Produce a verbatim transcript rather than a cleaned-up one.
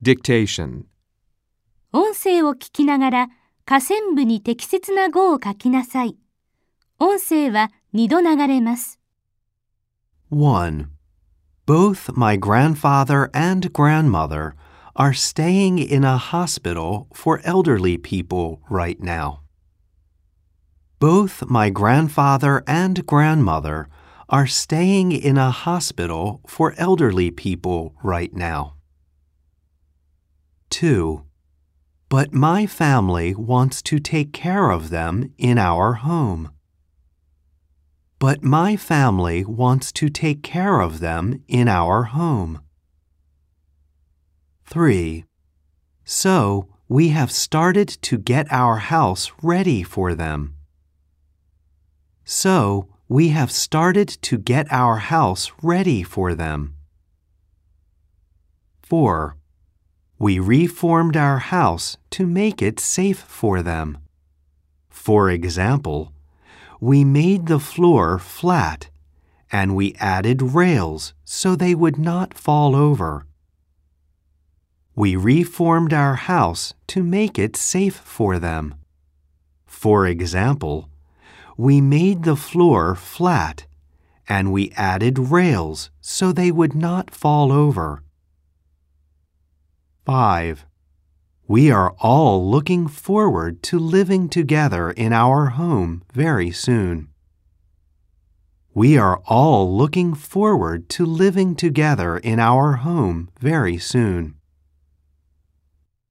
Dictation. 音声を聞きながら下線部に適切な語を書きなさい。音声はにど流れます。 one. Both my grandfather and grandmother are staying in a hospital for elderly people right now. Both my grandfather and grandmother are staying in a hospital for elderly people right now. two. But my family wants to take care of them in our home. But my family wants to take care of them in our home. three. So we have started to get our house ready for them. So we have started to get our house ready for them. four. We reformed our house to make it safe for them. For example, we made the floor flat and we added rails so they would not fall over. We reformed our house to make it safe for them. For example, we made the floor flat and we added rails so they would not fall over. five. We are all looking forward to living together in our home very soon. We are all looking forward to living together in our home very soon.